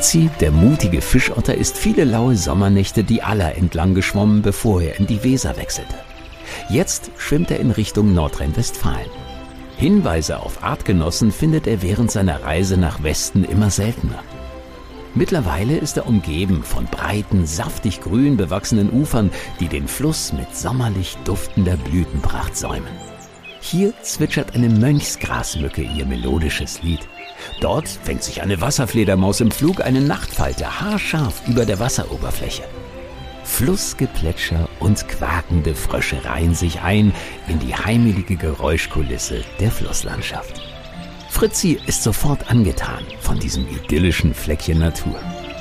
Fritzi, der mutige Fischotter, ist viele laue Sommernächte die Aller entlang geschwommen, bevor er in die Weser wechselte. Jetzt schwimmt er in Richtung Nordrhein-Westfalen. Hinweise auf Artgenossen findet er während seiner Reise nach Westen immer seltener. Mittlerweile ist er umgeben von breiten, saftig grün bewachsenen Ufern, die den Fluss mit sommerlich duftender Blütenpracht säumen. Hier zwitschert eine Mönchsgrasmücke ihr melodisches Lied. Dort fängt sich eine Wasserfledermaus im Flug eine Nachtfalter haarscharf über der Wasseroberfläche. Flussgeplätscher und quakende Frösche reihen sich ein in die heimelige Geräuschkulisse der Flusslandschaft. Fritzi ist sofort angetan von diesem idyllischen Fleckchen Natur.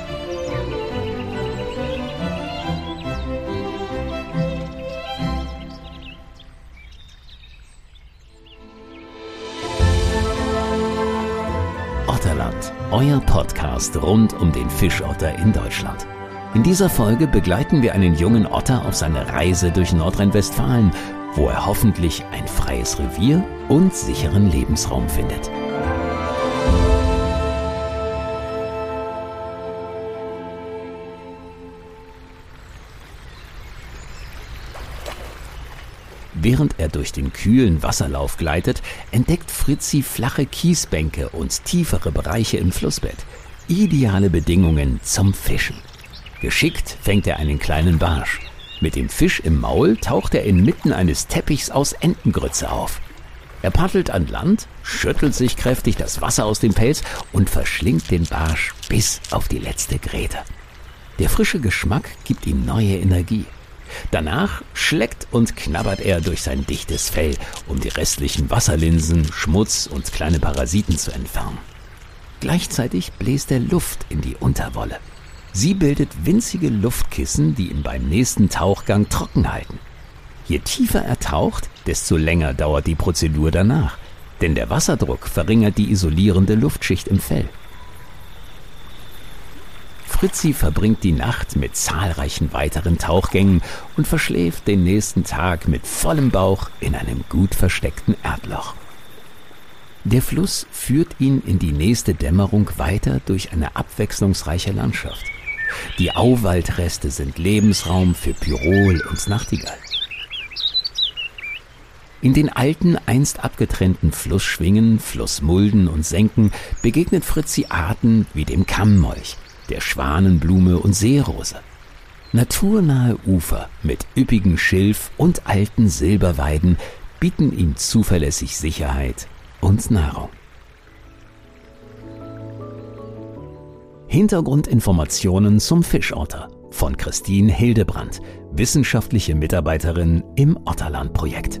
Otterland, euer Podcast rund um den Fischotter in Deutschland. In dieser Folge begleiten wir einen jungen Otter auf seine Reise durch Nordrhein-Westfalen, wo er hoffentlich ein freies Revier und sicheren Lebensraum findet. Während er durch den kühlen Wasserlauf gleitet, entdeckt Fritzi flache Kiesbänke und tiefere Bereiche im Flussbett. Ideale Bedingungen zum Fischen. Geschickt fängt er einen kleinen Barsch. Mit dem Fisch im Maul taucht er inmitten eines Teppichs aus Entengrütze auf. Er paddelt an Land, schüttelt sich kräftig das Wasser aus dem Pelz und verschlingt den Barsch bis auf die letzte Gräte. Der frische Geschmack gibt ihm neue Energie. Danach schleckt und knabbert er durch sein dichtes Fell, um die restlichen Wasserlinsen, Schmutz und kleine Parasiten zu entfernen. Gleichzeitig bläst er Luft in die Unterwolle. Sie bildet winzige Luftkissen, die ihn beim nächsten Tauchgang trocken halten. Je tiefer er taucht, desto länger dauert die Prozedur danach, denn der Wasserdruck verringert die isolierende Luftschicht im Fell. Fritzi verbringt die Nacht mit zahlreichen weiteren Tauchgängen und verschläft den nächsten Tag mit vollem Bauch in einem gut versteckten Erdloch. Der Fluss führt ihn in die nächste Dämmerung weiter durch eine abwechslungsreiche Landschaft. Die Auwaldreste sind Lebensraum für Pirol und Nachtigall. In den alten, einst abgetrennten Flussschwingen, Flussmulden und Senken begegnet Fritzi Arten wie dem Kammmolch, der Schwanenblume und Seerose. Naturnahe Ufer mit üppigen Schilf und alten Silberweiden bieten ihm zuverlässig Sicherheit und Nahrung. Hintergrundinformationen zum Fischotter von Christine Hildebrandt, wissenschaftliche Mitarbeiterin im Otterland-Projekt.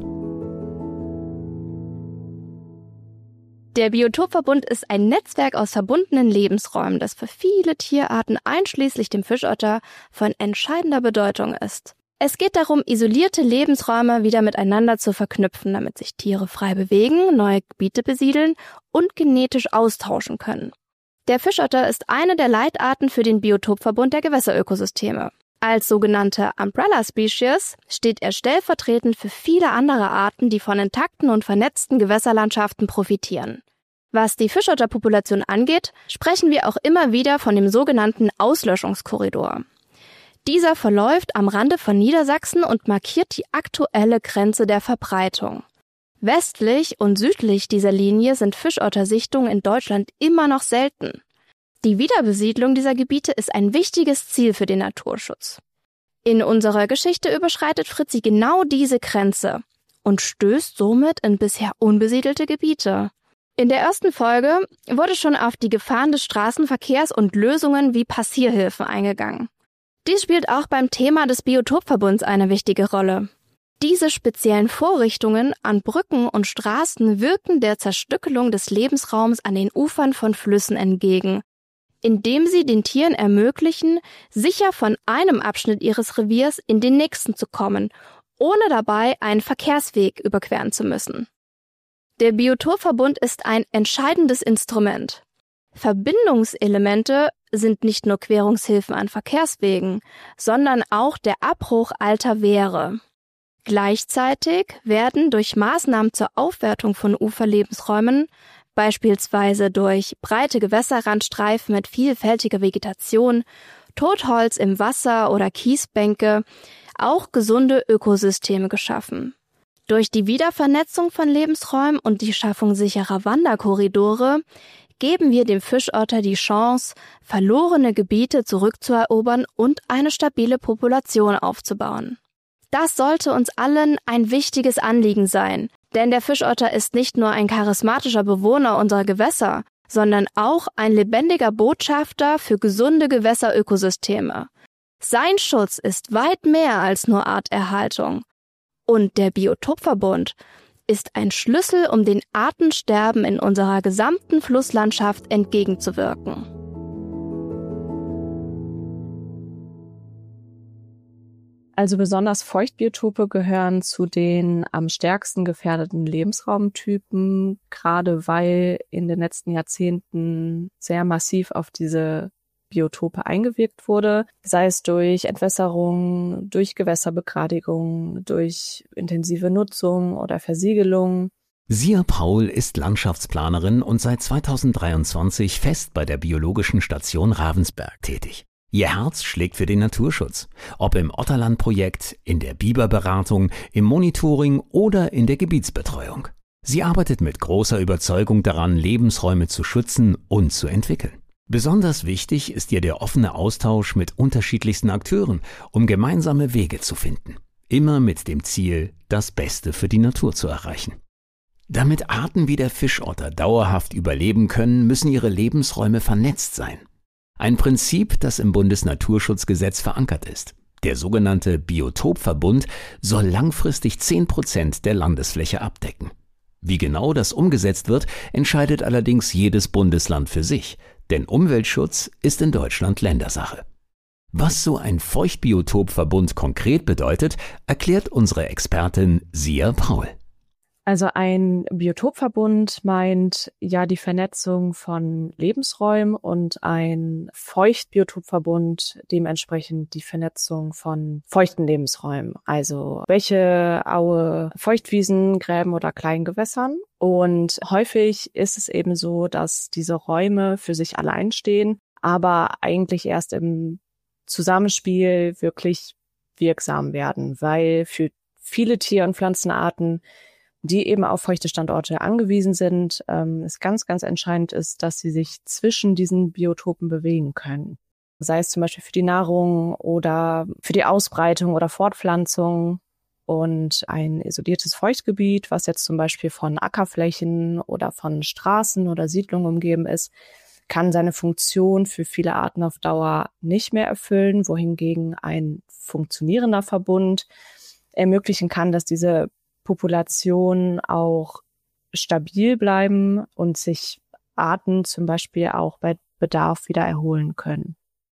Der Biotopverbund ist ein Netzwerk aus verbundenen Lebensräumen, das für viele Tierarten einschließlich dem Fischotter von entscheidender Bedeutung ist. Es geht darum, isolierte Lebensräume wieder miteinander zu verknüpfen, damit sich Tiere frei bewegen, neue Gebiete besiedeln und genetisch austauschen können. Der Fischotter ist eine der Leitarten für den Biotopverbund der Gewässerökosysteme. Als sogenannte Umbrella Species steht er stellvertretend für viele andere Arten, die von intakten und vernetzten Gewässerlandschaften profitieren. Was die Fischotterpopulation angeht, sprechen wir auch immer wieder von dem sogenannten Auslöschungskorridor. Dieser verläuft am Rande von Niedersachsen und markiert die aktuelle Grenze der Verbreitung. Westlich und südlich dieser Linie sind Fischottersichtungen in Deutschland immer noch selten. Die Wiederbesiedlung dieser Gebiete ist ein wichtiges Ziel für den Naturschutz. In unserer Geschichte überschreitet Fritzi genau diese Grenze und stößt somit in bisher unbesiedelte Gebiete. In der ersten Folge wurde schon auf die Gefahren des Straßenverkehrs und Lösungen wie Passierhilfen eingegangen. Dies spielt auch beim Thema des Biotopverbunds eine wichtige Rolle. Diese speziellen Vorrichtungen an Brücken und Straßen wirken der Zerstückelung des Lebensraums an den Ufern von Flüssen entgegen, indem sie den Tieren ermöglichen, sicher von einem Abschnitt ihres Reviers in den nächsten zu kommen, ohne dabei einen Verkehrsweg überqueren zu müssen. Der Biotopverbund ist ein entscheidendes Instrument. Verbindungselemente sind nicht nur Querungshilfen an Verkehrswegen, sondern auch der Abbruch alter Wehre. Gleichzeitig werden durch Maßnahmen zur Aufwertung von Uferlebensräumen beispielsweise durch breite Gewässerrandstreifen mit vielfältiger Vegetation, Totholz im Wasser oder Kiesbänke, auch gesunde Ökosysteme geschaffen. Durch die Wiedervernetzung von Lebensräumen und die Schaffung sicherer Wanderkorridore geben wir dem Fischotter die Chance, verlorene Gebiete zurückzuerobern und eine stabile Population aufzubauen. Das sollte uns allen ein wichtiges Anliegen sein, denn der Fischotter ist nicht nur ein charismatischer Bewohner unserer Gewässer, sondern auch ein lebendiger Botschafter für gesunde Gewässerökosysteme. Sein Schutz ist weit mehr als nur Arterhaltung. Und der Biotopverbund ist ein Schlüssel, um dem Artensterben in unserer gesamten Flusslandschaft entgegenzuwirken. Also besonders Feuchtbiotope gehören zu den am stärksten gefährdeten Lebensraumtypen, gerade weil in den letzten Jahrzehnten sehr massiv auf diese Biotope eingewirkt wurde, sei es durch Entwässerung, durch Gewässerbegradigung, durch intensive Nutzung oder Versiegelung. Sia Paul ist Landschaftsplanerin und seit 2023 fest bei der Biologischen Station Ravensberg tätig. Ihr Herz schlägt für den Naturschutz, ob im Otterland-Projekt, in der Biberberatung, im Monitoring oder in der Gebietsbetreuung. Sie arbeitet mit großer Überzeugung daran, Lebensräume zu schützen und zu entwickeln. Besonders wichtig ist ihr der offene Austausch mit unterschiedlichsten Akteuren, um gemeinsame Wege zu finden. Immer mit dem Ziel, das Beste für die Natur zu erreichen. Damit Arten wie der Fischotter dauerhaft überleben können, müssen ihre Lebensräume vernetzt sein. Ein Prinzip, das im Bundesnaturschutzgesetz verankert ist. Der sogenannte Biotopverbund soll langfristig 10% der Landesfläche abdecken. Wie genau das umgesetzt wird, entscheidet allerdings jedes Bundesland für sich, denn Umweltschutz ist in Deutschland Ländersache. Was so ein Feuchtbiotopverbund konkret bedeutet, erklärt unsere Expertin Sia Paul. Also ein Biotopverbund meint ja die Vernetzung von Lebensräumen und ein Feuchtbiotopverbund dementsprechend die Vernetzung von feuchten Lebensräumen, also Bäche, Aue, Feuchtwiesen, Gräben oder kleinen Gewässern. Und häufig ist es eben so, dass diese Räume für sich allein stehen, aber eigentlich erst im Zusammenspiel wirklich wirksam werden, weil für viele Tier- und Pflanzenarten, die eben auf feuchte Standorte angewiesen sind, es ganz, ganz entscheidend ist, dass sie sich zwischen diesen Biotopen bewegen können. Sei es zum Beispiel für die Nahrung oder für die Ausbreitung oder Fortpflanzung. Und ein isoliertes Feuchtgebiet, was jetzt zum Beispiel von Ackerflächen oder von Straßen oder Siedlungen umgeben ist, kann seine Funktion für viele Arten auf Dauer nicht mehr erfüllen, wohingegen ein funktionierender Verbund ermöglichen kann, dass diese Populationen auch stabil bleiben und sich Arten zum Beispiel auch bei Bedarf wieder erholen können.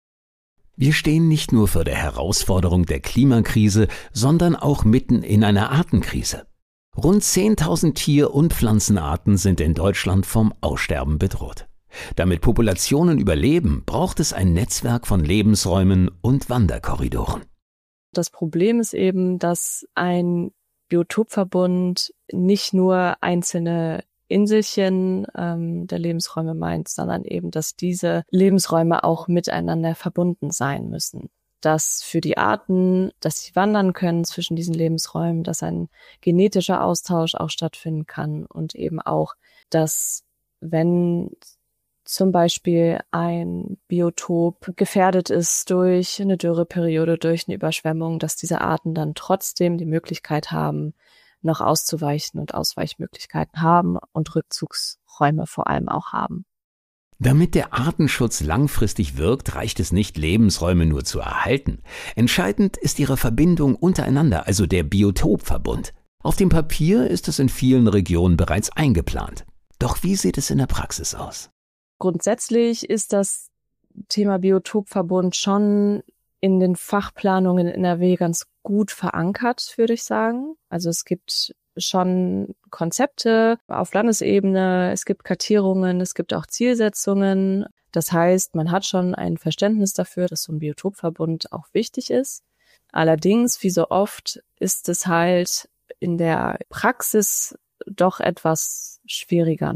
Wir stehen nicht nur vor der Herausforderung der Klimakrise, sondern auch mitten in einer Artenkrise. Rund 10.000 Tier- und Pflanzenarten sind in Deutschland vom Aussterben bedroht. Damit Populationen überleben, braucht es ein Netzwerk von Lebensräumen und Wanderkorridoren. Das Problem ist eben, dass ein Biotopverbund nicht nur einzelne Inselchen der Lebensräume meint, sondern eben, dass diese Lebensräume auch miteinander verbunden sein müssen. Dass für die Arten, dass sie wandern können zwischen diesen Lebensräumen, dass ein genetischer Austausch auch stattfinden kann und eben auch, dass wenn zum Beispiel ein Biotop gefährdet ist durch eine Dürreperiode, durch eine Überschwemmung, dass diese Arten dann trotzdem die Möglichkeit haben, noch auszuweichen und Ausweichmöglichkeiten haben und Rückzugsräume vor allem auch haben. Damit der Artenschutz langfristig wirkt, reicht es nicht, Lebensräume nur zu erhalten. Entscheidend ist ihre Verbindung untereinander, also der Biotopverbund. Auf dem Papier ist es in vielen Regionen bereits eingeplant. Doch wie sieht es in der Praxis aus? Grundsätzlich ist das Thema Biotopverbund schon in den Fachplanungen in NRW ganz gut verankert, würde ich sagen. Also es gibt schon Konzepte auf Landesebene, es gibt Kartierungen, es gibt auch Zielsetzungen. Das heißt, man hat schon ein Verständnis dafür, dass so ein Biotopverbund auch wichtig ist. Allerdings, wie so oft, ist es halt in der Praxis doch etwas schwieriger noch.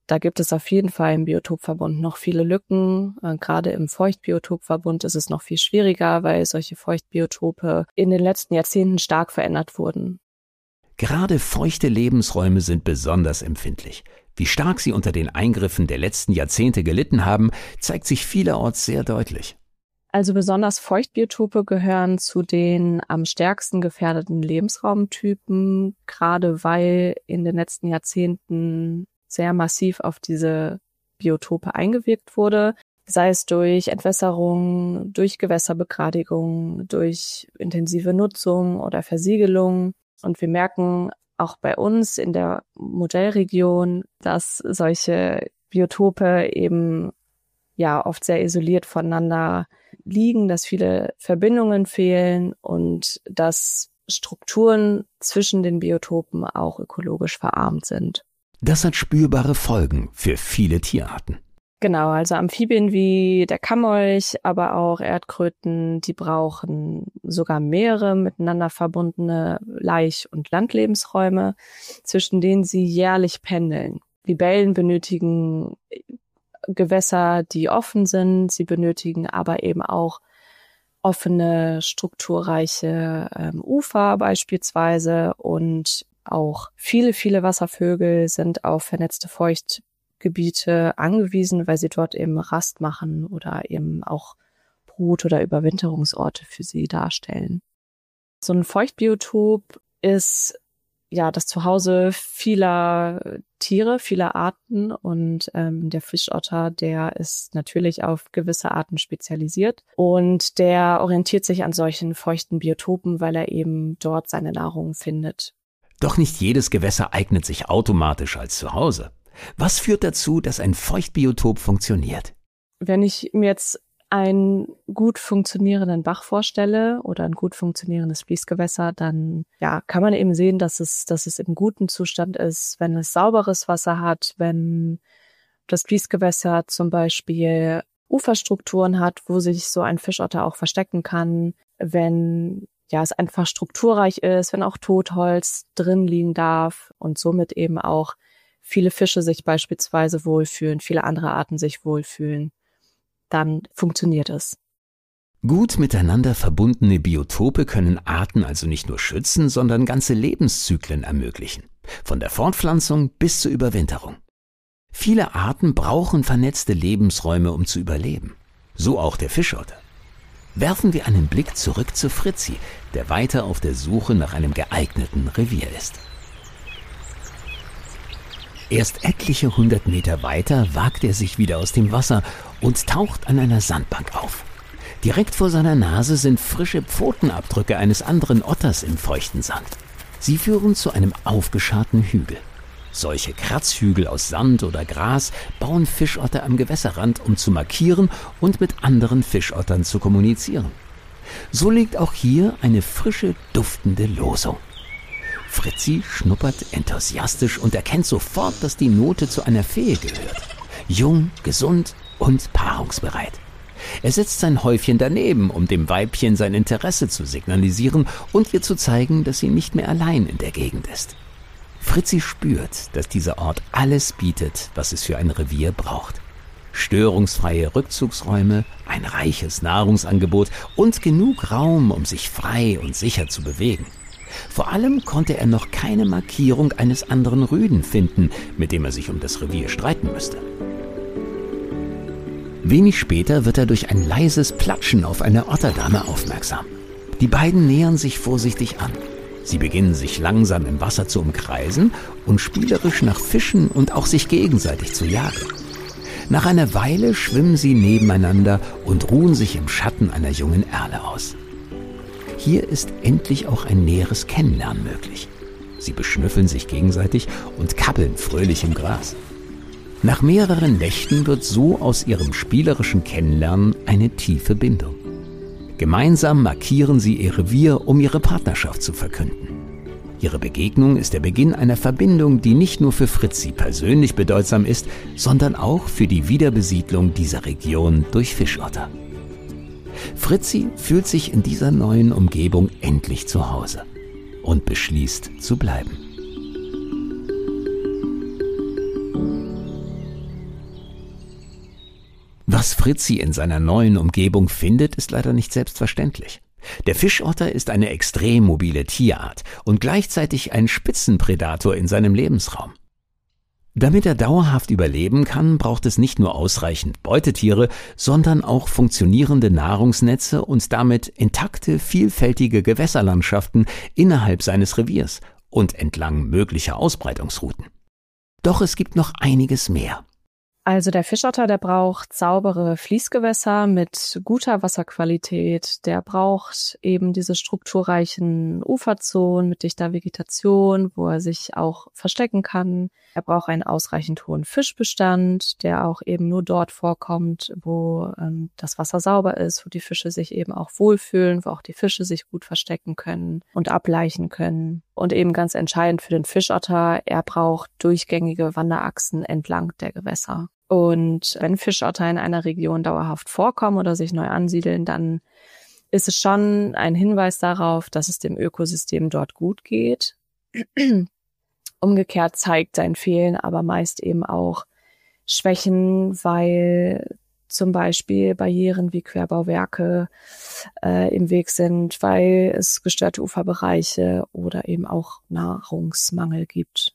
Da gibt es auf jeden Fall im Biotopverbund noch viele Lücken. Gerade im Feuchtbiotopverbund ist es noch viel schwieriger, weil solche Feuchtbiotope in den letzten Jahrzehnten stark verändert wurden. Gerade feuchte Lebensräume sind besonders empfindlich. Wie stark sie unter den Eingriffen der letzten Jahrzehnte gelitten haben, zeigt sich vielerorts sehr deutlich. Also besonders Feuchtbiotope gehören zu den am stärksten gefährdeten Lebensraumtypen, gerade weil in den letzten Jahrzehnten sehr massiv auf diese Biotope eingewirkt wurde, sei es durch Entwässerung, durch Gewässerbegradigung, durch intensive Nutzung oder Versiegelung. Und wir merken auch bei uns in der Modellregion, dass solche Biotope eben oft sehr isoliert voneinander liegen, dass viele Verbindungen fehlen und dass Strukturen zwischen den Biotopen auch ökologisch verarmt sind. Das hat spürbare Folgen für viele Tierarten. Genau, also Amphibien wie der Kammolch, aber auch Erdkröten, die brauchen sogar mehrere miteinander verbundene Laich- und Landlebensräume, zwischen denen sie jährlich pendeln. Libellen benötigen Gewässer, die offen sind, sie benötigen aber eben auch offene, strukturreiche Ufer beispielsweise und auch viele, viele Wasservögel sind auf vernetzte Feuchtgebiete angewiesen, weil sie dort eben Rast machen oder eben auch Brut- oder Überwinterungsorte für sie darstellen. So ein Feuchtbiotop ist das Zuhause vieler Tiere, vieler Arten und der Fischotter, der ist natürlich auf gewisse Arten spezialisiert und der orientiert sich an solchen feuchten Biotopen, weil er eben dort seine Nahrung findet. Doch nicht jedes Gewässer eignet sich automatisch als Zuhause. Was führt dazu, dass ein Feuchtbiotop funktioniert? Wenn ich mir jetzt einen gut funktionierenden Bach vorstelle oder ein gut funktionierendes Fließgewässer, dann kann man eben sehen, dass es im guten Zustand ist, wenn es sauberes Wasser hat, wenn das Fließgewässer zum Beispiel Uferstrukturen hat, wo sich so ein Fischotter auch verstecken kann, wenn es einfach strukturreich ist, wenn auch Totholz drin liegen darf und somit eben auch viele Fische sich beispielsweise wohlfühlen, viele andere Arten sich wohlfühlen, dann funktioniert es. Gut miteinander verbundene Biotope können Arten also nicht nur schützen, sondern ganze Lebenszyklen ermöglichen. Von der Fortpflanzung bis zur Überwinterung. Viele Arten brauchen vernetzte Lebensräume, um zu überleben. So auch der Fischotter. Werfen wir einen Blick zurück zu Fritzi, der weiter auf der Suche nach einem geeigneten Revier ist. Erst etliche 100 Meter weiter wagt er sich wieder aus dem Wasser und taucht an einer Sandbank auf. Direkt vor seiner Nase sind frische Pfotenabdrücke eines anderen Otters im feuchten Sand. Sie führen zu einem aufgescharten Hügel. Solche Kratzhügel aus Sand oder Gras bauen Fischotter am Gewässerrand, um zu markieren und mit anderen Fischottern zu kommunizieren. So liegt auch hier eine frische, duftende Losung. Fritzi schnuppert enthusiastisch und erkennt sofort, dass die Note zu einer Fee gehört. Jung, gesund und paarungsbereit. Er setzt sein Häufchen daneben, um dem Weibchen sein Interesse zu signalisieren und ihr zu zeigen, dass sie nicht mehr allein in der Gegend ist. Fritzi spürt, dass dieser Ort alles bietet, was es für ein Revier braucht. Störungsfreie Rückzugsräume, ein reiches Nahrungsangebot und genug Raum, um sich frei und sicher zu bewegen. Vor allem konnte er noch keine Markierung eines anderen Rüden finden, mit dem er sich um das Revier streiten müsste. Wenig später wird er durch ein leises Platschen auf eine Otterdame aufmerksam. Die beiden nähern sich vorsichtig an. Sie beginnen sich langsam im Wasser zu umkreisen und spielerisch nach Fischen und auch sich gegenseitig zu jagen. Nach einer Weile schwimmen sie nebeneinander und ruhen sich im Schatten einer jungen Erle aus. Hier ist endlich auch ein näheres Kennenlernen möglich. Sie beschnüffeln sich gegenseitig und kabbeln fröhlich im Gras. Nach mehreren Nächten wird so aus ihrem spielerischen Kennenlernen eine tiefe Bindung. Gemeinsam markieren sie ihr Revier, um ihre Partnerschaft zu verkünden. Ihre Begegnung ist der Beginn einer Verbindung, die nicht nur für Fritzi persönlich bedeutsam ist, sondern auch für die Wiederbesiedlung dieser Region durch Fischotter. Fritzi fühlt sich in dieser neuen Umgebung endlich zu Hause und beschließt zu bleiben. Was Fritzi in seiner neuen Umgebung findet, ist leider nicht selbstverständlich. Der Fischotter ist eine extrem mobile Tierart und gleichzeitig ein Spitzenpredator in seinem Lebensraum. Damit er dauerhaft überleben kann, braucht es nicht nur ausreichend Beutetiere, sondern auch funktionierende Nahrungsnetze und damit intakte, vielfältige Gewässerlandschaften innerhalb seines Reviers und entlang möglicher Ausbreitungsrouten. Doch es gibt noch einiges mehr. Also der Fischotter, der braucht saubere Fließgewässer mit guter Wasserqualität. Der braucht eben diese strukturreichen Uferzonen mit dichter Vegetation, wo er sich auch verstecken kann. Er braucht einen ausreichend hohen Fischbestand, der auch eben nur dort vorkommt, wo das Wasser sauber ist, wo die Fische sich eben auch wohlfühlen, wo auch die Fische sich gut verstecken können und ablaichen können. Und eben ganz entscheidend für den Fischotter, er braucht durchgängige Wanderachsen entlang der Gewässer. Und wenn Fischotter in einer Region dauerhaft vorkommen oder sich neu ansiedeln, dann ist es schon ein Hinweis darauf, dass es dem Ökosystem dort gut geht. Umgekehrt zeigt sein Fehlen aber meist eben auch Schwächen, weil zum Beispiel Barrieren wie Querbauwerke im Weg sind, weil es gestörte Uferbereiche oder eben auch Nahrungsmangel gibt.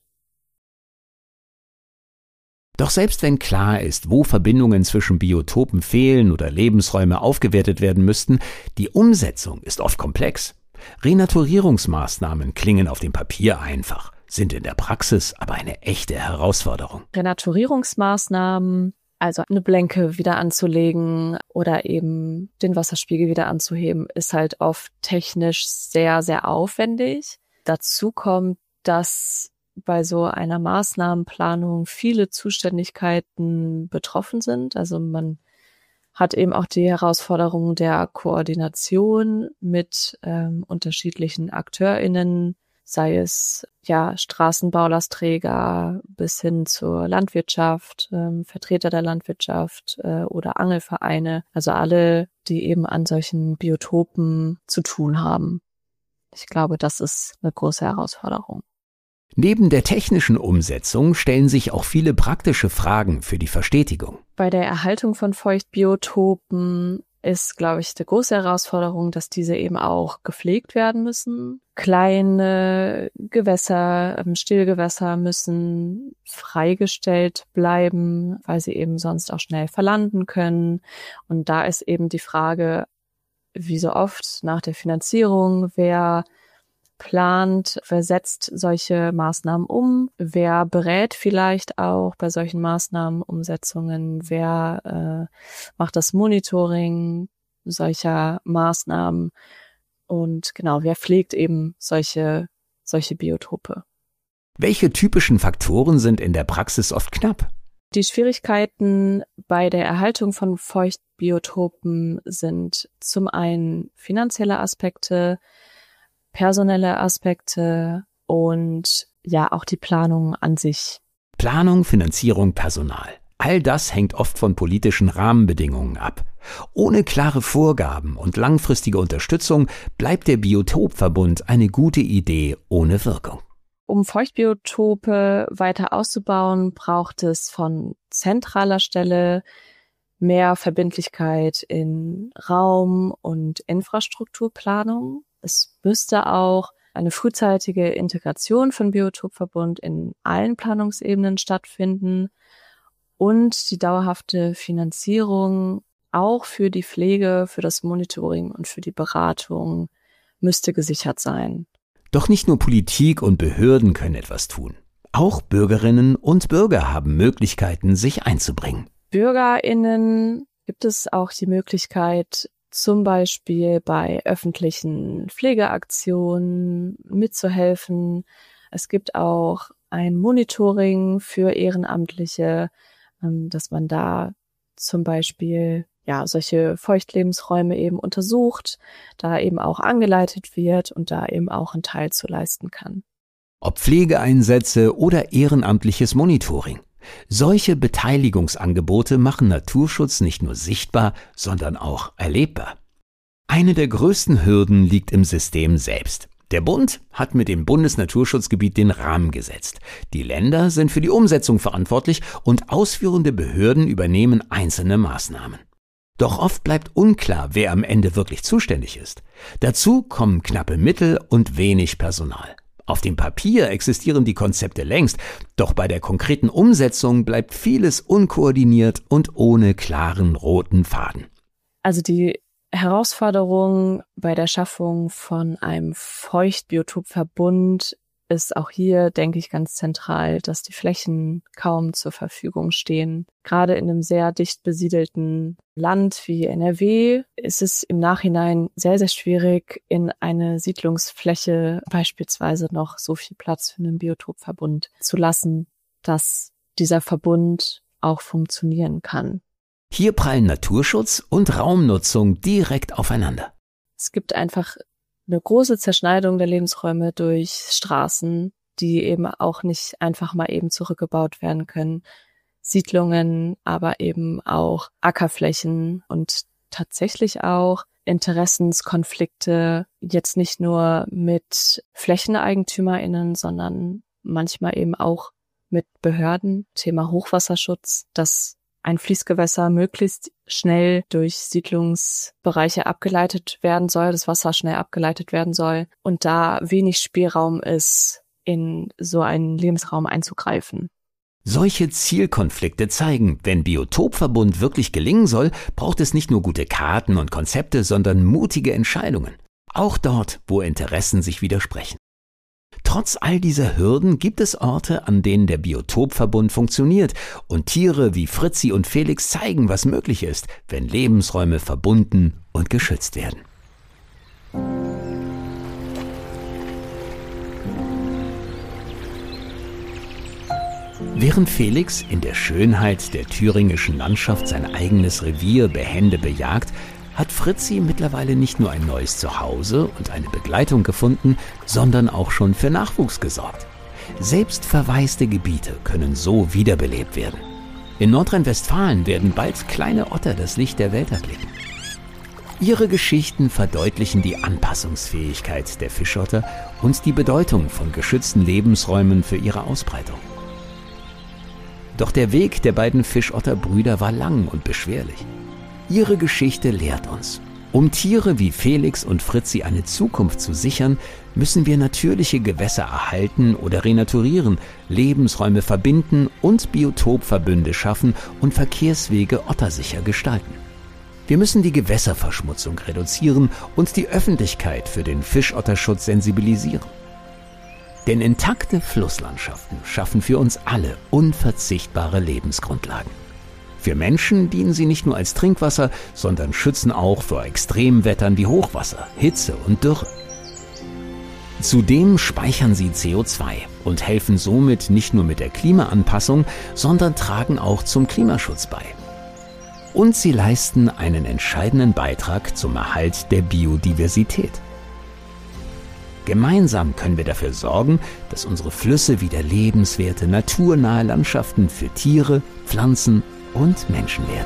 Doch selbst wenn klar ist, wo Verbindungen zwischen Biotopen fehlen oder Lebensräume aufgewertet werden müssten, die Umsetzung ist oft komplex. Renaturierungsmaßnahmen klingen auf dem Papier einfach, sind in der Praxis aber eine echte Herausforderung. Renaturierungsmaßnahmen, also eine Blenke wieder anzulegen oder eben den Wasserspiegel wieder anzuheben, ist halt oft technisch sehr, sehr aufwendig. Dazu kommt, dass bei so einer Maßnahmenplanung viele Zuständigkeiten betroffen sind. Also man hat eben auch die Herausforderung der Koordination mit unterschiedlichen AkteurInnen, sei es ja Straßenbaulastträger bis hin zur Landwirtschaft, Vertreter der Landwirtschaft oder Angelvereine, also alle, die eben an solchen Biotopen zu tun haben. Ich glaube, das ist eine große Herausforderung. Neben der technischen Umsetzung stellen sich auch viele praktische Fragen für die Verstetigung. Bei der Erhaltung von Feuchtbiotopen ist, glaube ich, die große Herausforderung, dass diese eben auch gepflegt werden müssen. Kleine Gewässer, Stillgewässer müssen freigestellt bleiben, weil sie eben sonst auch schnell verlanden können. Und da ist eben die Frage, wie so oft nach der Finanzierung, wer plant, wer setzt solche Maßnahmen um, wer berät vielleicht auch bei solchen Maßnahmenumsetzungen, wer macht das Monitoring solcher Maßnahmen und genau, wer pflegt eben solche Biotope. Welche typischen Faktoren sind in der Praxis oft knapp? Die Schwierigkeiten bei der Erhaltung von Feuchtbiotopen sind zum einen finanzielle Aspekte, personelle Aspekte und ja auch die Planung an sich. Planung, Finanzierung, Personal. All das hängt oft von politischen Rahmenbedingungen ab. Ohne klare Vorgaben und langfristige Unterstützung bleibt der Biotopverbund eine gute Idee ohne Wirkung. Um Feuchtbiotope weiter auszubauen, braucht es von zentraler Stelle mehr Verbindlichkeit in Raum- und Infrastrukturplanung. Es müsste auch eine frühzeitige Integration von Biotopverbund in allen Planungsebenen stattfinden und die dauerhafte Finanzierung auch für die Pflege, für das Monitoring und für die Beratung müsste gesichert sein. Doch nicht nur Politik und Behörden können etwas tun. Auch Bürgerinnen und Bürger haben Möglichkeiten, sich einzubringen. BürgerInnen gibt es auch die Möglichkeit, zum Beispiel bei öffentlichen Pflegeaktionen mitzuhelfen. Es gibt auch ein Monitoring für Ehrenamtliche, dass man da zum Beispiel ja solche Feuchtlebensräume eben untersucht, da eben auch angeleitet wird und da eben auch einen Teil zu leisten kann. Ob Pflegeeinsätze oder ehrenamtliches Monitoring. Solche Beteiligungsangebote machen Naturschutz nicht nur sichtbar, sondern auch erlebbar. Eine der größten Hürden liegt im System selbst. Der Bund hat mit dem Bundesnaturschutzgebiet den Rahmen gesetzt. Die Länder sind für die Umsetzung verantwortlich und ausführende Behörden übernehmen einzelne Maßnahmen. Doch oft bleibt unklar, wer am Ende wirklich zuständig ist. Dazu kommen knappe Mittel und wenig Personal. Auf dem Papier existieren die Konzepte längst, doch bei der konkreten Umsetzung bleibt vieles unkoordiniert und ohne klaren roten Faden. Also die Herausforderung bei der Schaffung von einem Feuchtbiotopverbund ist auch hier, denke ich, ganz zentral, dass die Flächen kaum zur Verfügung stehen. Gerade in einem sehr dicht besiedelten Land wie NRW ist es im Nachhinein sehr, sehr schwierig, in eine Siedlungsfläche beispielsweise noch so viel Platz für einen Biotopverbund zu lassen, dass dieser Verbund auch funktionieren kann. Hier prallen Naturschutz und Raumnutzung direkt aufeinander. Es gibt einfach eine große Zerschneidung der Lebensräume durch Straßen, die eben auch nicht einfach mal eben zurückgebaut werden können. Siedlungen, aber eben auch Ackerflächen und tatsächlich auch Interessenskonflikte, jetzt nicht nur mit FlächeneigentümerInnen, sondern manchmal eben auch mit Behörden. Thema Hochwasserschutz, dass ein Fließgewässer möglichst schnell durch Siedlungsbereiche abgeleitet werden soll, das Wasser schnell abgeleitet werden soll und da wenig Spielraum ist, in so einen Lebensraum einzugreifen. Solche Zielkonflikte zeigen, wenn Biotopverbund wirklich gelingen soll, braucht es nicht nur gute Karten und Konzepte, sondern mutige Entscheidungen. Auch dort, wo Interessen sich widersprechen. Trotz all dieser Hürden gibt es Orte, an denen der Biotopverbund funktioniert und Tiere wie Fritzi und Felix zeigen, was möglich ist, wenn Lebensräume verbunden und geschützt werden. Während Felix in der Schönheit der thüringischen Landschaft sein eigenes Revier behende bejagt, hat Fritzi mittlerweile nicht nur ein neues Zuhause und eine Begleitung gefunden, sondern auch schon für Nachwuchs gesorgt. Selbst verwaiste Gebiete können so wiederbelebt werden. In Nordrhein-Westfalen werden bald kleine Otter das Licht der Welt erblicken. Ihre Geschichten verdeutlichen die Anpassungsfähigkeit der Fischotter und die Bedeutung von geschützten Lebensräumen für ihre Ausbreitung. Doch der Weg der beiden Fischotterbrüder war lang und beschwerlich. Ihre Geschichte lehrt uns, um Tiere wie Felix und Fritzi eine Zukunft zu sichern, müssen wir natürliche Gewässer erhalten oder renaturieren, Lebensräume verbinden und Biotopverbünde schaffen und Verkehrswege ottersicher gestalten. Wir müssen die Gewässerverschmutzung reduzieren und die Öffentlichkeit für den Fischotterschutz sensibilisieren. Denn intakte Flusslandschaften schaffen für uns alle unverzichtbare Lebensgrundlagen. Für Menschen dienen sie nicht nur als Trinkwasser, sondern schützen auch vor Extremwettern wie Hochwasser, Hitze und Dürre. Zudem speichern sie CO2 und helfen somit nicht nur mit der Klimaanpassung, sondern tragen auch zum Klimaschutz bei. Und sie leisten einen entscheidenden Beitrag zum Erhalt der Biodiversität. Gemeinsam können wir dafür sorgen, dass unsere Flüsse wieder lebenswerte, naturnahe Landschaften für Tiere, Pflanzen und Menschen werden.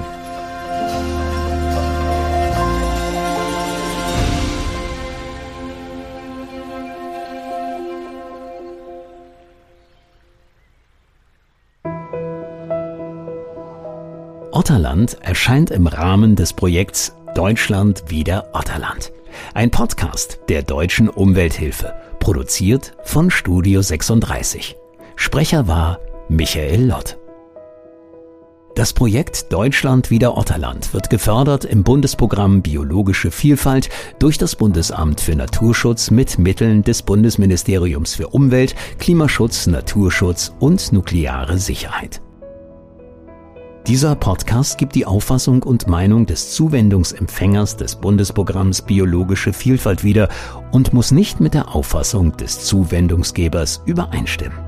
Otterland erscheint im Rahmen des Projekts Deutschland wieder Otterland. Ein Podcast der Deutschen Umwelthilfe, produziert von Studio 36. Sprecher war Michael Lott. Das Projekt Deutschland wieder Otterland wird gefördert im Bundesprogramm Biologische Vielfalt durch das Bundesamt für Naturschutz mit Mitteln des Bundesministeriums für Umwelt, Klimaschutz, Naturschutz und nukleare Sicherheit. Dieser Podcast gibt die Auffassung und Meinung des Zuwendungsempfängers des Bundesprogramms Biologische Vielfalt wieder und muss nicht mit der Auffassung des Zuwendungsgebers übereinstimmen.